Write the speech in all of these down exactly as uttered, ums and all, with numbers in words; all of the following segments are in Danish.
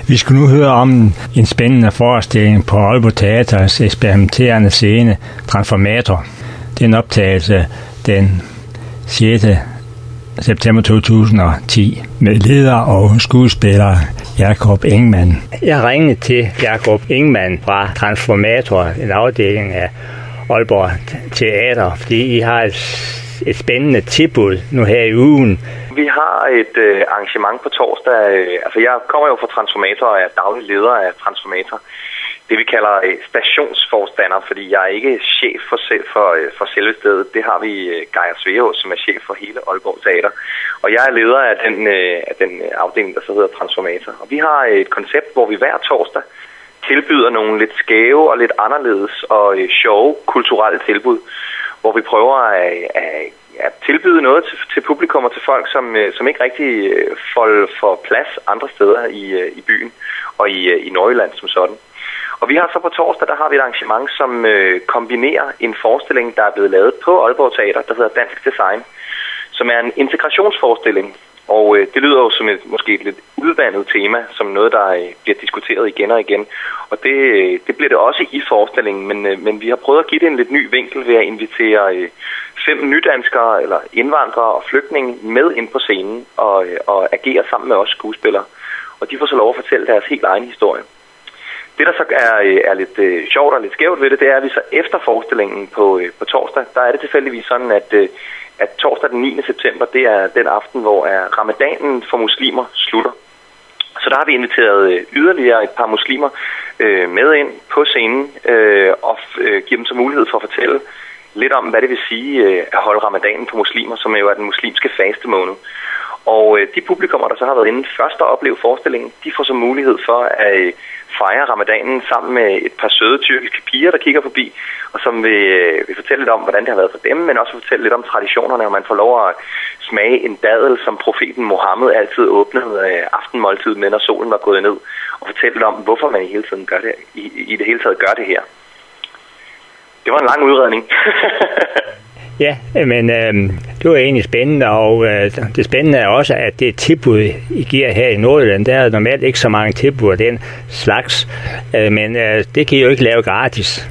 Vi skal nu høre om en spændende forestilling på Aalborg Teaters eksperimenterende scene Transformator. Det er en optagelse den sjette september to tusind og ti med leder og skuespiller Jakob Ingemann. Jeg ringede til Jakob Ingemann fra Transformator, en afdeling af Aalborg Teater, fordi I har et, et spændende tilbud nu her i ugen. Vi har et øh, arrangement på torsdag. Øh, altså jeg kommer jo fra Transformator og er daglig leder af Transformator. Det vi kalder øh, stationsforstander, fordi jeg er ikke chef for, selv, for, øh, for selve stedet. Det har vi øh, Geir Sveaas, som er chef for hele Aalborg Teater. Og jeg er leder af den, øh, af den afdeling, der så hedder Transformator. Og vi har et koncept, hvor vi hver torsdag tilbyder nogle lidt skæve og lidt anderledes og øh, sjove kulturelle tilbud, hvor vi prøver at, at, at tilbyde noget til, til publikum og til folk, som, som ikke rigtig får, får plads andre steder i, i byen og i, i Nordjylland som sådan. Og vi har så på torsdag, der har vi et arrangement, som øh, kombinerer en forestilling, der er blevet lavet på Aalborg Teater, der hedder Dansk Design, som er en integrationsforestilling. Og øh, det lyder jo som et måske et lidt udvandet tema, som noget, der øh, bliver diskuteret igen og igen. Og det, øh, det bliver det også i forestillingen, men, øh, men vi har prøvet at give det en lidt ny vinkel ved at invitere øh, fem nydanskere, eller indvandrere og flygtninge med ind på scenen og, øh, og agere sammen med os skuespillere. Og de får så lov at fortælle deres helt egen historie. Det, der så er, er lidt øh, sjovt og lidt skævt ved det, det er, at vi så efter forestillingen på, øh, på torsdag, der er det tilfældigvis sådan, at, øh, at torsdag den niende september, det er den aften, hvor er ramadanen for muslimer slutter. Så der har vi inviteret øh, yderligere et par muslimer øh, med ind på scenen øh, og øh, giver dem så mulighed for at fortælle lidt om, hvad det vil sige øh, at holde ramadanen for muslimer, som jo er den muslimske faste måned. Og øh, de publikummer, der så har været inde først at opleve forestillingen, de får så mulighed for at øh, fejre ramadanen sammen med et par søde tyrkiske piger, der kigger forbi, og som vil, øh, vil fortælle lidt om, hvordan det har været for dem, men også fortælle lidt om traditionerne, og man får lov at smage en dadel, som profeten Mohammed altid åbnede øh, aftenmåltid med, når solen var gået ned, og fortælle lidt om, hvorfor man i, hele tiden gør det, i, i det hele taget gør det her. Det var en lang udredning. Ja, men øh, det var egentlig spændende, og øh, det spændende er også, at det tilbud, I giver her i Nordjylland, der er normalt ikke så mange tilbud af den slags, øh, men øh, det kan I jo ikke lave gratis.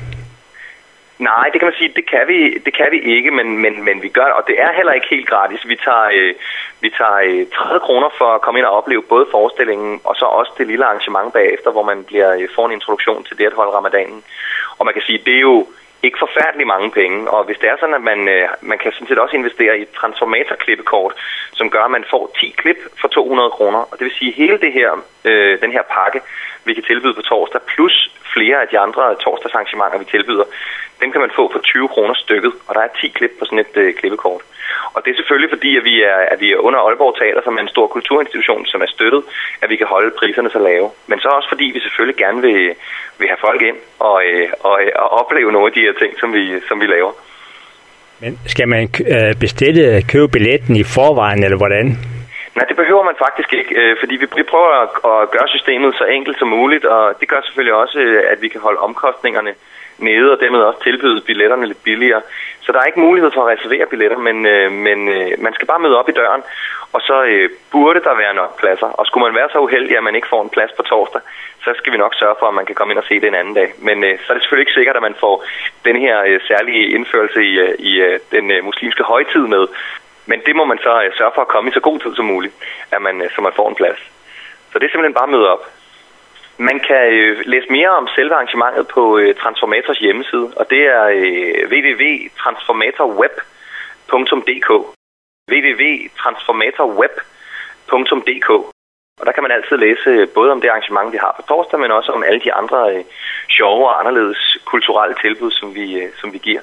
Nej, det kan man sige, det kan vi, det kan vi ikke, men, men, men vi gør, og det er heller ikke helt gratis. Vi tager, øh, vi tager øh, tredive kroner for at komme ind og opleve både forestillingen, og så også det lille arrangement bagefter, hvor man bliver, øh, får en introduktion til det at holde ramadanen. Og man kan sige, det er jo ikke forfærdeligt mange penge, og hvis det er sådan, at man, øh, man kan sådan set også investere i et transformator-klippekort, som gør, at man får ti klip for to hundrede kroner, og det vil sige, hele det her, øh, den her pakke, vi kan tilbyde på torsdag, plus flere af de andre torsdagsarrangementer, vi tilbyder, dem kan man få for tyve kroner stykket, og der er ti klip på sådan et øh, klippekort. Og det er selvfølgelig fordi, at vi er, at vi er under Aalborg Teater, som er en stor kulturinstitution, som er støttet, at vi kan holde priserne så lave. Men så også fordi, vi selvfølgelig gerne vil, vil have folk ind og, øh, og, og opleve nogle af de her ting, som vi, som vi laver. Men skal man øh, bestille, købe billetten i forvejen, eller hvordan? Nej, det behøver man faktisk ikke, øh, fordi vi, vi prøver at, at gøre systemet så enkelt som muligt, og det gør selvfølgelig også, at vi kan holde omkostningerne nede, og dermed også tilbyde billetterne lidt billigere. Så der er ikke mulighed for at reservere billetter, men, øh, men øh, man skal bare møde op i døren, og så øh, burde der være nok pladser. Og skulle man være så uheldig, at man ikke får en plads på torsdag, så skal vi nok sørge for, at man kan komme ind og se det en anden dag. Men øh, så er det selvfølgelig ikke sikkert, at man får den her øh, særlige indførelse i, øh, i øh, den øh, muslimske højtid med. Men det må man så øh, sørge for at komme i så god tid som muligt, at man, øh, så man får en plads. Så det er simpelthen bare at møde op. Man kan øh, læse mere om selve arrangementet på øh, Transformators hjemmeside, og det er øh, w w w punktum transformatorweb punktum d k. w w w punktum transformatorweb punktum d k. Og der kan man altid læse både om det arrangement, vi har på torsdag, men også om alle de andre øh, sjove og anderledes kulturelle tilbud, som vi, øh, som vi giver.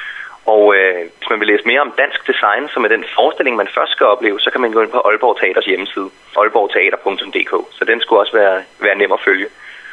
Og øh, hvis man vil læse mere om dansk design, som er den forestilling, man først skal opleve, så kan man gå ind på Aalborg Teaters hjemmeside, aalborg teater punktum d k. Så den skulle også være, være nem at følge.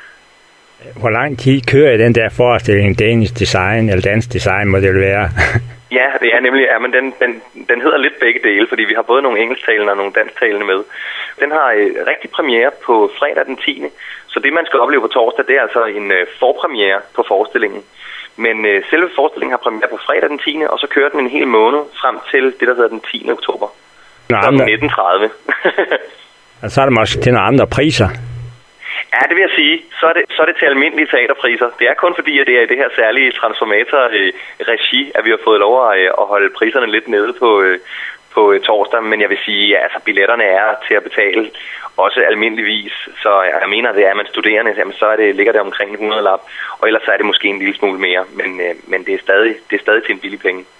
Hvor lang tid kører den der forestilling, Danish Design, eller Dansk Design, må det jo være? Ja, det er nemlig, ja, men den, den, den hedder lidt begge dele, fordi vi har både nogle engelsktalende og nogle dansktalende med. Den har øh, rigtig premiere på fredag den tiende Så det, man skal opleve på torsdag, det er altså en øh, forpremiere på forestillingen. Men øh, selve forestillingen har premiere på fredag den tiende og så kører den en hel måned frem til det, der hedder den tiende oktober. nitten tredive Og så er der måske til nogle andre priser. det vil jeg sige. Så er det, så er det til almindelige teaterpriser. Det er kun fordi, at det er i det her særlige transformator-regi, at vi har fået lov at holde priserne lidt nede på, på torsdag. Men jeg vil sige, at ja, altså, billetterne er til at betale også almindeligvis. Så jeg mener, at det er man studerende, jamen, så er det, ligger det omkring en hundrede lap. Og ellers er det måske en lille smule mere. Men, men det, er stadig, det er stadig til en billig penge.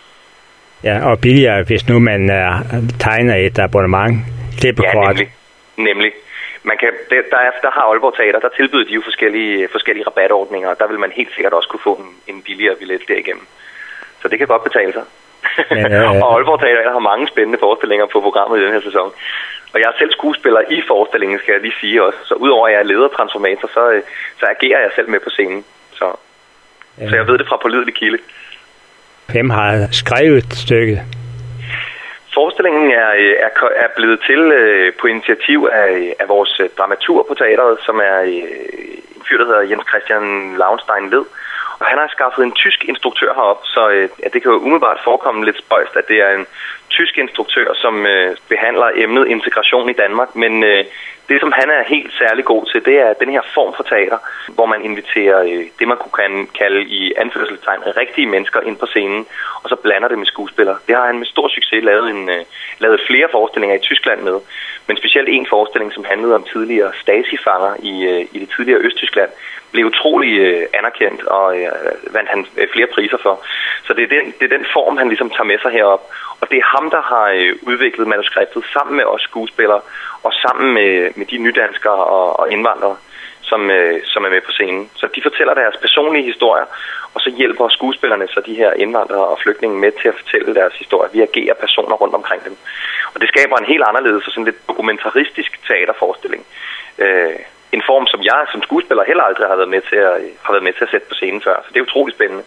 Ja, og billigere, hvis nu man uh, tegner et abonnement. Ja, nemlig. nemlig. Man kan, der, der, er, der har Aalborg Teater, der tilbyder de jo forskellige, forskellige rabatordninger, og der vil man helt sikkert også kunne få en, en billigere billet derigennem. Så det kan godt betale sig. Ja, ja, ja. Og Aalborg Teater har mange spændende forestillinger på programmet i den her sæson. Og jeg er selv skuespiller i forestillingen, skal jeg lige sige også. Så udover at jeg er leder transformator, så, så agerer jeg selv med på scenen. Så, ja. så jeg ved det fra pålidelig kilde. Hvem har skrevet stykket? Forestillingen er, er, er blevet til øh, på initiativ af, af vores dramaturg på teateret, som er øh, en fyr, der hedder Jens Christian Lauenstein Led. Og han har skaffet en tysk instruktør herop, så øh, at det kan jo umiddelbart forekomme lidt spøjst, at det er en tysk instruktør, som øh, behandler emnet integration i Danmark. Men øh, det, som han er helt særlig god til, det er den her form for teater, hvor man inviterer øh, det, man kunne kalde i anførselstegn rigtige mennesker ind på scenen, og så blander det med skuespillere. Det har han med stor succes lavet, en, øh, lavet flere forestillinger i Tyskland med, men specielt en forestilling, som handlede om tidligere Stasi-fanger i, øh, i det tidligere Østtyskland, blev utrolig øh, anerkendt og øh, vandt han øh, flere priser for. Så det er, den, det er den form, han ligesom tager med sig herop. Og det er ham, der har øh, udviklet manuskriptet sammen med os skuespillere og sammen med, med de nydanskere og, og indvandrere, som, øh, som er med på scenen. Så de fortæller deres personlige historier, og så hjælper skuespillerne så de her indvandrere og flygtninge med til at fortælle deres historier. Vi agerer personer rundt omkring dem. Og det skaber en helt anderledes og sådan lidt dokumentaristisk teaterforestilling. Øh, En form, som jeg som skuespiller heller aldrig har været med til at, har været med til at sætte på scenen før. Så det er utroligt spændende.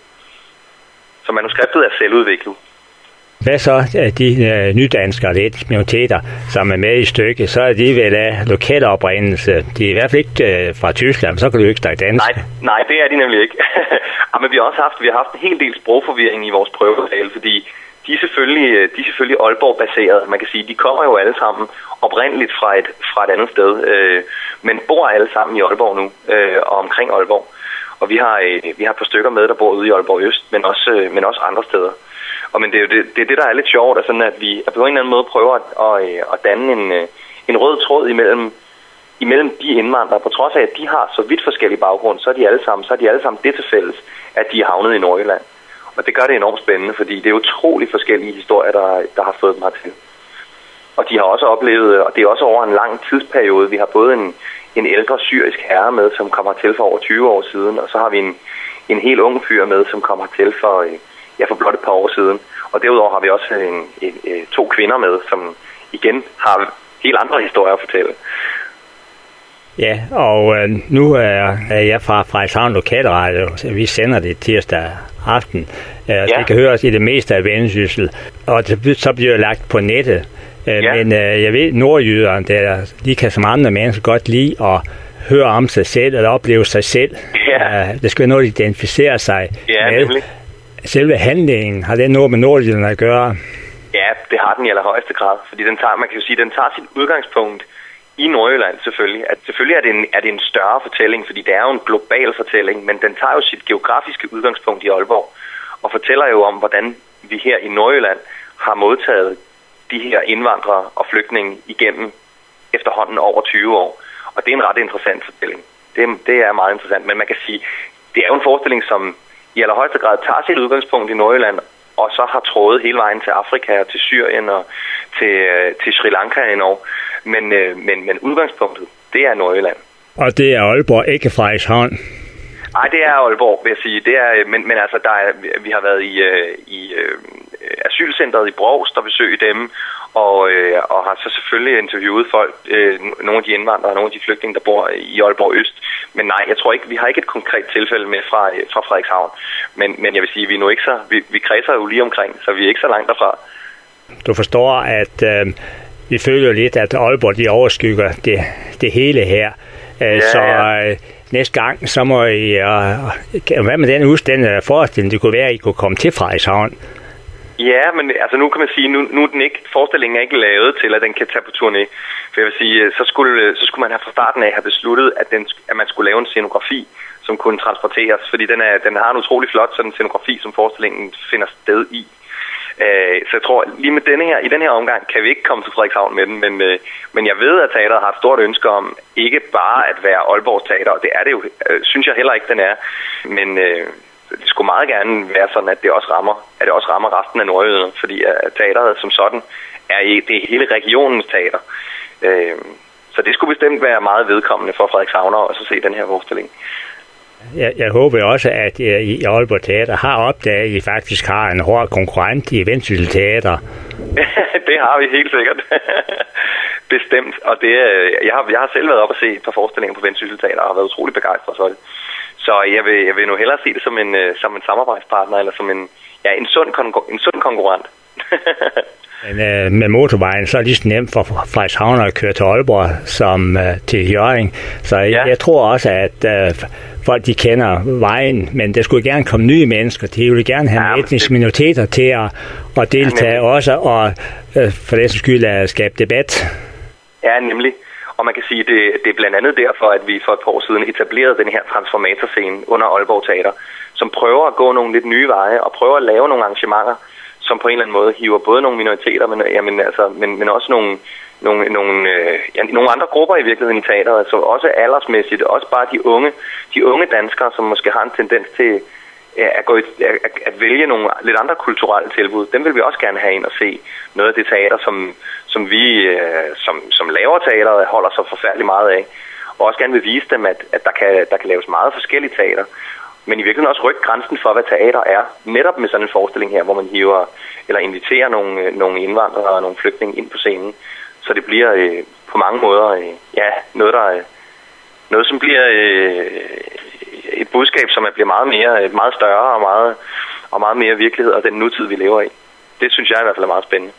Så manuskriptet er selvudviklet. Hvad så de uh, nydanskere, det er minoriteter, som er med i stykket, så er de vel af lokal oprindelse. De er i hvert fald ikke uh, fra Tyskland, så kan du ikke snakke dansk. Nej, nej, det er de nemlig ikke. Ja, men vi har også haft, vi har haft en hel del sprogforvirring i vores prøvetale, fordi de er selvfølgelig, de er selvfølgelig Aalborg-baseret. Man kan sige, de kommer jo alle sammen oprindeligt fra et, fra et andet sted, øh, men bor alle sammen i Aalborg nu, øh, og omkring Aalborg. Og vi har, øh, vi har et par stykker med, der bor ude i Aalborg Øst, men også, øh, men også andre steder. Og men det er jo det, det, er det der er lidt sjovt, er sådan, at vi på en eller anden måde prøver at, at, at danne en, en rød tråd imellem, imellem de indvandrere. På trods af, at de har så vidt forskellige baggrund, så er de alle sammen, så er de alle sammen det til fælles, at de er havnet i Nordjylland. Og det gør det enormt spændende, fordi det er utrolig forskellige historier, der, der har fået dem hertil. Og de har også oplevet, og det er også over en lang tidsperiode, vi har både en, en ældre syrisk herre med, som kommer til for over tyve år siden, og så har vi en, en helt ung fyr med, som kommer til for, ja, for blot et par år siden. Og derudover har vi også en, en, en, to kvinder med, som igen har helt andre historier at fortælle. Ja, og øh, nu er, er jeg fra Frederikshavn Lokalradio. Vi sender det tirsdag aften. Øh, ja. Det kan høres i det meste af Vendsyssel, og det, så bliver det lagt på nettet. Øh, ja. Men øh, jeg ved, nordjyderne, der, de kan som andre mennesker godt lide at høre om sig selv, eller opleve sig selv. Ja. Øh, det skal være noget, de identificerer sig ja, med. Nemlig. Selve handlingen, har det noget med nordjyderne at gøre? Ja, det har den i allerhøjeste grad. Fordi den tager, man kan jo sige, den tager sit udgangspunkt i Nordjylland selvfølgelig. At selvfølgelig er det, en, er det en større fortælling, fordi det er jo en global fortælling, men den tager jo sit geografiske udgangspunkt i Aalborg, og fortæller jo om, hvordan vi her i Nordjylland har modtaget de her indvandrere og flygtninge igennem efterhånden over tyve år. Og det er en ret interessant fortælling. Det, det er meget interessant, men man kan sige, det er jo en forestilling, som i allerhøjeste grad tager sit udgangspunkt i Nordjylland, og så har trådet hele vejen til Afrika og til Syrien og til, til Sri Lanka endnu. Men, men, men udgangspunktet, det er Nordjylland. Og det er Aalborg, ikke Frederikshavn? Nej, det er Aalborg, vil jeg sige. Det er, men, men altså, der er, vi har været i, i uh, asylcentret i Brovst og besøgt dem, og, uh, og har så selvfølgelig interviewet folk, uh, nogle af de indvandrere, nogle af de flygtninge, der bor i Aalborg Øst. Men nej, jeg tror ikke, vi har ikke et konkret tilfælde med fra, fra Frederikshavn. Men, men jeg vil sige, vi er nu ikke så, vi, vi kredser jo lige omkring, så vi er ikke så langt derfra. Du forstår, at øh, vi føler lidt, at Aalborg, de overskygger det, det hele her. Øh, ja, så øh, næste gang, så må I, øh, hvad med den udstilling forestilling, det kunne være, at I kunne komme til Frederikshavn? Ja, men altså nu kan man sige, nu, nu er den ikke, forestillingen er ikke lavet til, at den kan tage på turné. For jeg vil sige, så skulle, så skulle man have fra starten af have besluttet, at, den, at man skulle lave en scenografi, som kunne transporteres. Fordi den, er, den har en utrolig flot sådan en scenografi, som forestillingen finder sted i. Så jeg tror, lige med denne her, i den her omgang kan vi ikke komme til Frederikshavn med den, men, men jeg ved, at teateret har et stort ønske om ikke bare at være Aalborgs teater, og det er det jo, synes jeg heller ikke, den er. Men det skulle meget gerne være sådan, at det også rammer, at det også rammer resten af Nordjylland, fordi teateret som sådan er i det hele regionens teater. Så det skulle bestemt være meget vedkommende for Frederikshavnere at se den her forestilling. Jeg, jeg håber også, at I Aalborg Teater har opdaget, at I faktisk har en hård konkurrent i Vendsyssel Teater. Det har vi helt sikkert. Bestemt. Og det, jeg, har, jeg har selv været op og se et par forestillinger på Vendsyssel Teater og har været utrolig begejstret for det. Så jeg vil, jeg vil nu hellere se det som en, som en samarbejdspartner eller som en, ja, en, sund, en sund konkurrent. Men øh, med motorvejen, så er det lige så nemt for Frederikshavn at køre til Aalborg som øh, til Hjørring. Så ja. jeg, jeg tror også, at øh, folk de kender vejen, men der skulle gerne komme nye mennesker. De vil gerne have ja, etniske minoriteter til at, at deltage ja, også, og øh, for det skyld at skabe debat. Ja, nemlig. Og man kan sige, det, det er blandt andet derfor, at vi for et par år siden etablerede den her transformatorscene under Aalborg Teater, som prøver at gå nogle lidt nye veje og prøver at lave nogle arrangementer, som på en eller anden måde hiver både nogle minoriteter, men, jamen, altså, men, men også nogle, nogle, nogle, øh, ja, nogle andre grupper i virkeligheden i teateret, altså også aldersmæssigt, også bare de unge, de unge danskere, som måske har en tendens til ja, at, gå i, at, at vælge nogle lidt andre kulturelle tilbud. Dem vil vi også gerne have ind og se noget af det teater, som, som vi øh, som, som laver teateret holder så forfærdeligt meget af, og også gerne vil vise dem, at, at der, kan, der kan laves meget forskellige teater. Men i virkeligheden også rykke grænsen for, hvad teater er. Netop med sådan en forestilling her, hvor man hiver eller inviterer nogle, nogle indvandrere og nogle flygtninge ind på scenen. Så det bliver øh, på mange måder øh, ja, noget, der, øh, noget, som bliver øh, et budskab, som bliver meget mere, meget større og meget, og meget mere virkelighed og den nutid, vi lever i. Det synes jeg i hvert fald er meget spændende.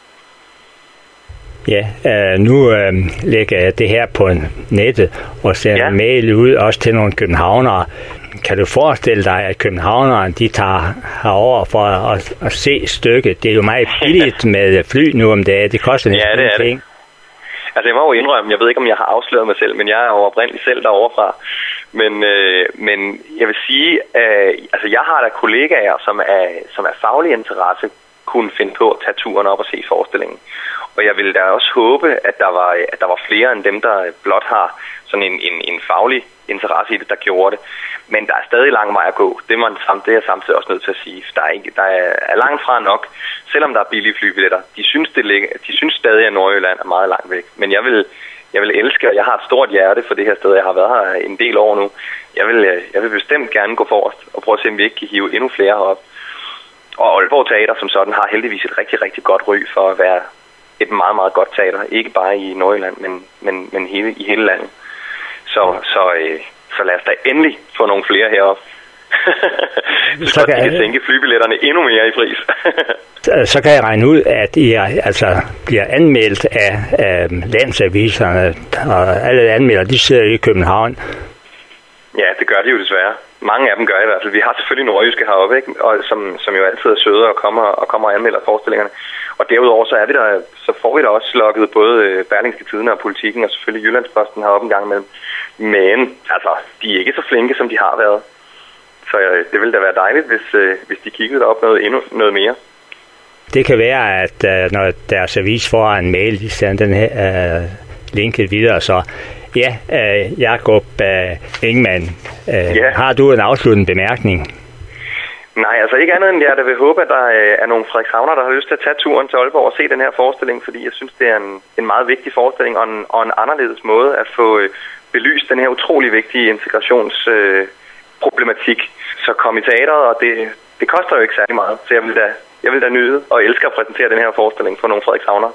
Ja, øh, nu øh, lægger jeg det her på nettet og sender ja. mail ud også til nogle københavnere. Kan du forestille dig, at københavnerne de tager herover for at, at, at se stykket? Det er jo meget billigt med fly nu om dagen. Det koster næsten ja, det er ting. Det. Altså jeg må jo indrømme, jeg ved ikke om jeg har afsløret mig selv, men jeg er jo oprindeligt selv derovre fra. Men, øh, men jeg vil sige, øh, altså jeg har da kollegaer, som er, som er faglig interesse, kunne finde på at tage turen op og se forestillingen. Og jeg ville da også håbe, at der var, at der var flere end dem, der blot har sådan en, en, en faglig interesse i det, der gjorde det. Men der er stadig lang vej at gå. Det, man, det er jeg samtidig også nødt til at sige. Der er, ikke, der er langt fra nok, selvom der er billige flybilletter. De synes, det ligger, de synes stadig, at Nordjylland er meget langt væk. Men jeg vil, jeg vil elske, og jeg har et stort hjerte for det her sted. Jeg har været her en del år nu. Jeg vil, jeg vil bestemt gerne gå forrest og prøve at se, om vi ikke kan hive endnu flere herop. Og Aalborg Teater som sådan har heldigvis et rigtig, rigtig godt ry for at være et meget, meget godt teater. Ikke bare i Nordjylland, men, men, men hele, i hele landet. Så, så, øh, så lad os da endelig få nogle flere heroppe. så, så kan de kan sænke flybilletterne endnu mere i pris. Så kan jeg regne ud, at I altså bliver anmeldt af, af landsaviserne, og alle anmelder, de sidder i København. Ja, det gør de jo desværre. Mange af dem gør i hvert fald. Vi har selvfølgelig nordjyske heroppe, ikke? Og som, som jo altid er søde og kommer, og kommer og anmelder forestillingerne. Og derudover så er vi der, så får vi da også lukket både Berlingske Tidende og Politikken og selvfølgelig Jyllandsposten heroppe en gang imellem. Men altså, de er ikke så flinke, som de har været. Så øh, det ville da være dejligt, hvis, øh, hvis de kiggede derop noget, endnu noget mere. Det kan være, at øh, når deres avis får en mail, de sender den her øh, linket videre, så ja, øh, Jakob øh, Ingemann, øh, ja. Har du en afsluttende bemærkning? Nej, altså ikke andet end jeg der vil håbe, at der er nogle Frederikshavnere, der har lyst til at tage turen til Aalborg og se den her forestilling, fordi jeg synes, det er en, en meget vigtig forestilling og en, og en anderledes måde at få øh, belyst den her utrolig vigtige integrationsproblematik. Øh, så kom i teateret, og det, det koster jo ikke særlig meget, så jeg vil da, jeg vil da nyde og elske at præsentere den her forestilling for nogle Frederikshavnere.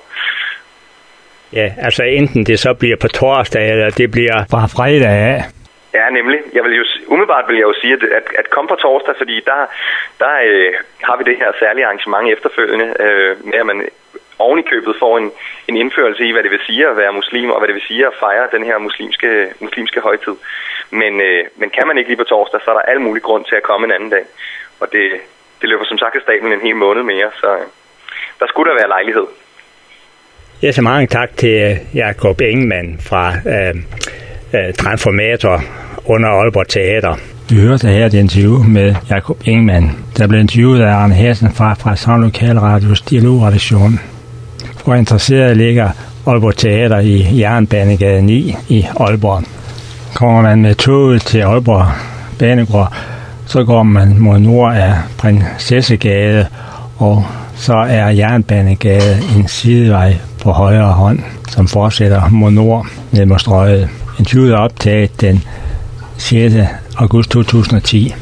Ja, altså enten det så bliver på torsdag, eller det bliver fra fredag af. Ja, nemlig. Jeg vil jo, umiddelbart vil jeg jo sige, at, at, at komme på torsdag, fordi der, der øh, har vi det her særlige arrangement efterfølgende, øh, med at man oven i købet får en, en indførelse i, hvad det vil sige at være muslim, og hvad det vil sige at fejre den her muslimske, muslimske højtid. Men, øh, men kan man ikke lige på torsdag, så er der al mulig grund til at komme en anden dag. Og det, det løber som sagt af stablen en hel måned mere, så, der skulle der være lejlighed. Ja, så mange tak til Jakob Ingemann fra øh, øh, Transformator under Aalborg Teater. Vi hørte her et interview med Jakob Ingemann, der blev interviewet af Arne Hansen fra, fra Savn Lokalradios dialogredaktion. For interesserede ligger Aalborg Teater i Jernbanegade ni i Aalborg. Kommer man med toget til Aalborg Banegård, så går man mod nord af Prinsessegade, og så er Jernbanegade en sidevej på højre hånd, som fortsætter mod nord ned mod Strøget. Interviewet er optaget den sjette august to tusind og ti.